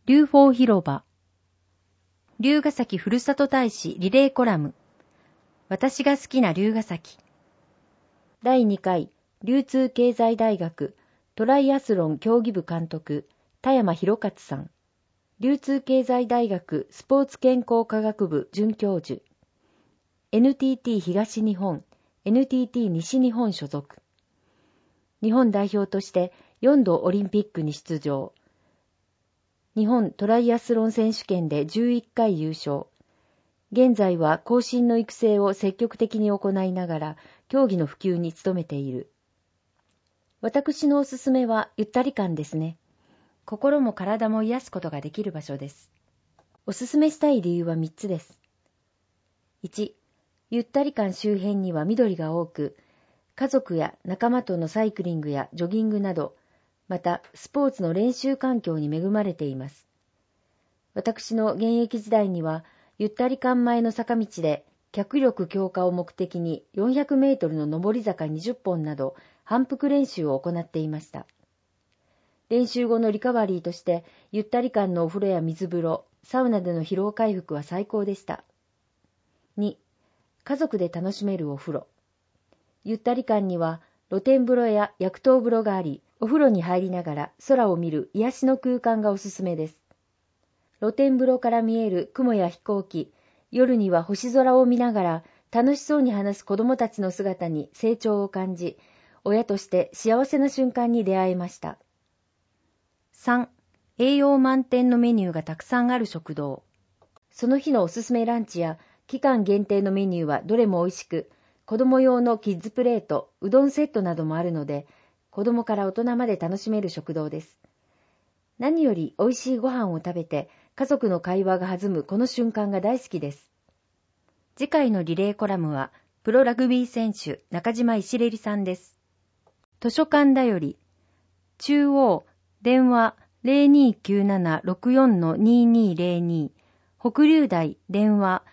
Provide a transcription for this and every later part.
龍鳳広場。龍ヶ崎ふるさと大使リレーコラム。私が好きな龍ヶ崎。第2回流通経済大学トライアスロン競技部監督田山博勝さん。流通経済大学スポーツ健康科学部准教授。NTT 東日本、NTT 西日本所属。日本代表として4度オリンピックに出場。日本トライアスロン選手権で11回優勝。現在は後進の育成を積極的に行いながら競技の普及に努めている。私のおすすめはゆったり感ですね。心も体も癒すことができる場所です。おすすめしたい理由は3つです。1、ゆったり感周辺には緑が多く、家族や仲間とのサイクリングやジョギングなど、またスポーツの練習環境に恵まれています。私の現役時代には、ゆったり感前の坂道で脚力強化を目的に400メートルの上り坂20本など反復練習を行っていました。練習後のリカバリーとしてゆったり感のお風呂や水風呂、サウナでの疲労回復は最高でした。2、家族で楽しめるお風呂。ゆったり感には露天風呂や薬湯風呂があり、お風呂に入りながら空を見る癒しの空間がおすすめです。露天風呂から見える雲や飛行機、夜には星空を見ながら楽しそうに話す子供たちの姿に成長を感じ、親として幸せな瞬間に出会えました。3、栄養満点のメニューがたくさんある食堂。その日のおすすめランチや期間限定のメニューはどれも美味しく、子供用のキッズプレート、うどんセットなどもあるので、子供から大人まで楽しめる食堂です。何より美味しいご飯を食べて、家族の会話が弾むこの瞬間が大好きです。次回のリレーコラムは、プロラグビー選手中島石レリさんです。図書館だより、中央、電話 029764-2202、北龍台電話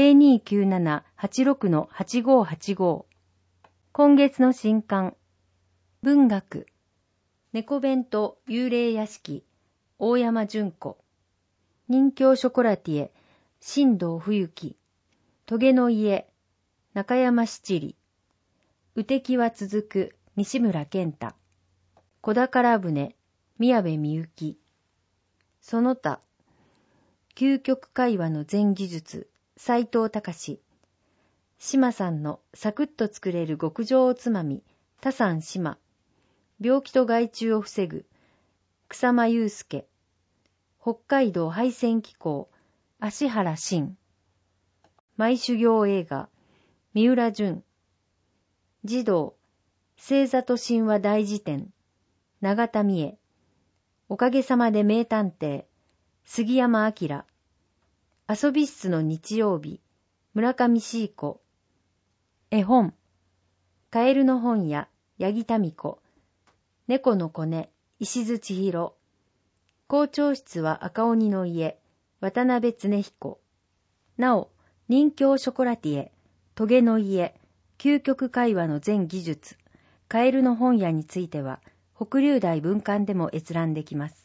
029786-8585。今月の新刊、文学、猫弁と幽霊屋敷、大山純子。人形ショコラティエ、新藤冬樹。棘の家、中山七里。うてきは続く、西村健太。小宝船、宮部みゆき。その他、究極会話の全技術、斉藤隆。島さんのサクッと作れる極上おつまみ、田山島。病気と害虫を防ぐ、草間祐介。北海道敗戦機構、芦原慎。毎修行映画、三浦淳。児童、星座と神話大辞典、永田美恵。おかげさまで名探偵、杉山明。遊び室の日曜日、村上シー子。絵本、カエルの本屋、八木民子。猫の子ね、石津千尋。校長室は赤鬼の家、渡辺恒彦。なお、人形ショコラティエ、棘の家、究極会話の全技術、カエルの本屋については、北龍台文館でも閲覧できます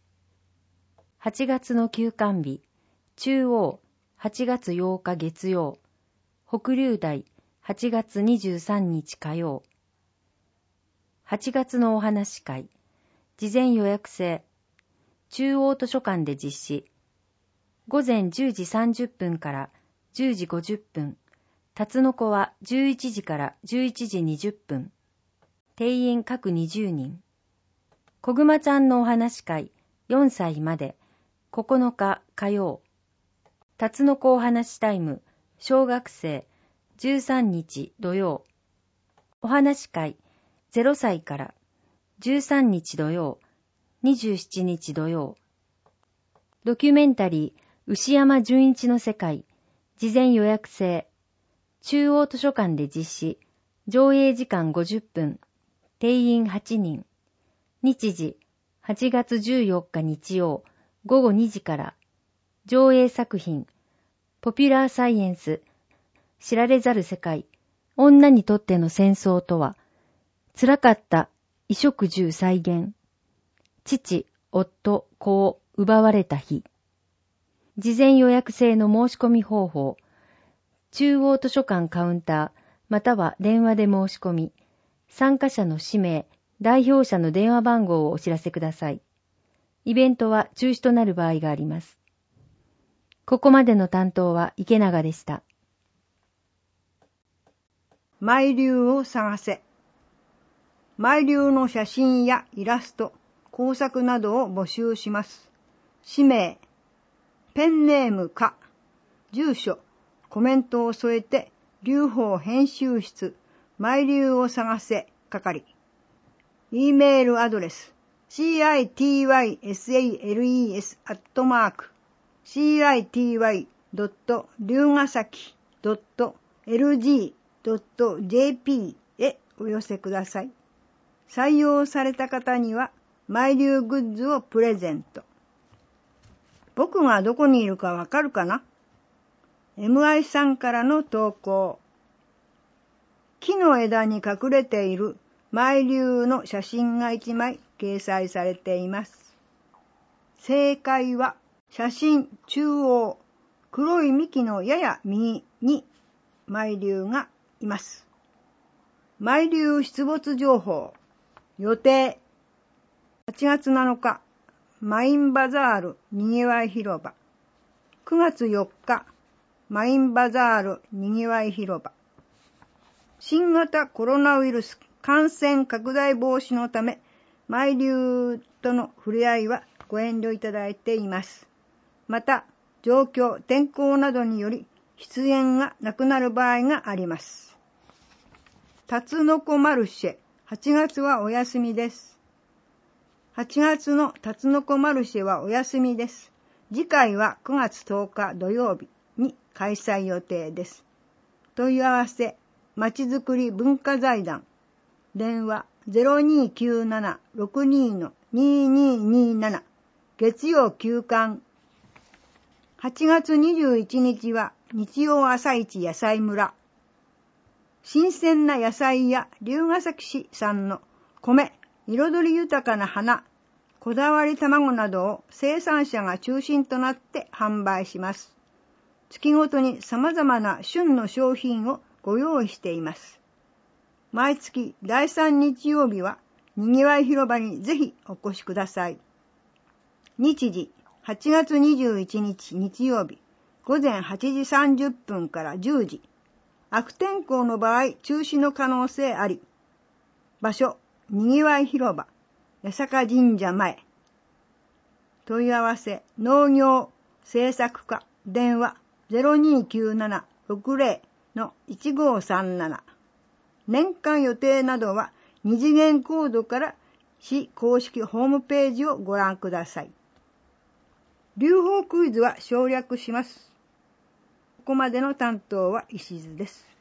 。8月の休館日、中央、8月8日月曜、北龍台、8月23日火曜。8月のお話会、事前予約制、中央図書館で実施。午前10時30分から10時50分。タツノコは11時から11時20分。定員各20人。こぐまちゃんのお話会、4歳まで、9日火曜。タツノコお話タイム、小学生、13日土曜。お話会、0歳から、13日土曜。27日土曜。ドキュメンタリー、牛山純一の世界、事前予約制、中央図書館で実施、上映時間50分、定員8人、日時、8月14日日曜、午後2時から、上映作品、ポピュラーサイエンス、知られざる世界、女にとっての戦争とは、辛かった衣食住再現、父、夫、子を奪われた日。事前予約制の申し込み方法。中央図書館カウンター、または電話で申し込み、参加者の氏名、代表者の電話番号をお知らせください。イベントは中止となる場合があります。ここまでの担当は池永でした。 マイリュウを探せ。マイリュウの写真やイラスト、工作などを募集します。氏名、ペンネームか、住所、コメントを添えて、劉邦編集室、マイリュウを探せ、係。E メールアドレス、city.city.ryugasaki.lg.jp へお寄せください。採用された方には、マイリュウグッズをプレゼント。僕がどこにいるかわかるかな？ MI さんからの投稿。木の枝に隠れているマイリュウの写真が1枚掲載されています。正解は写真中央、黒い幹のやや右にマイリュウがいます。マイリュウ出没情報。予定。8月7日、マインバザールにぎわい広場。9月4日、マインバザールにぎわい広場。新型コロナウイルス感染拡大防止のため、マイリュウとの触れ合いはご遠慮いただいています。また、状況、天候などにより出演がなくなる場合があります。タツノコマルシェ、8月はお休みです。8月のタツノコマルシェはお休みです。次回は9月10日土曜日に開催予定です。問い合わせ、まちづくり文化財団。電話 0297-62-2227 月曜休館。8月21日は日曜朝市野菜村。新鮮な野菜や龍ケ崎市産の米、彩り豊かな花、こだわり卵などを生産者が中心となって販売します。月ごとに様々な旬の商品をご用意しています。毎月第3日曜日はにぎわい広場にぜひお越しください。日時8月21日日曜日午前8時30分から10時。悪天候の場合中止の可能性あり。場所にぎわい広場八坂神社前。問い合わせ農業政策課電話 0297-60-1537。年間予定などは二次元コードから市公式ホームページをご覧ください。劉邦クイズは省略します。ここまでの担当は石津です。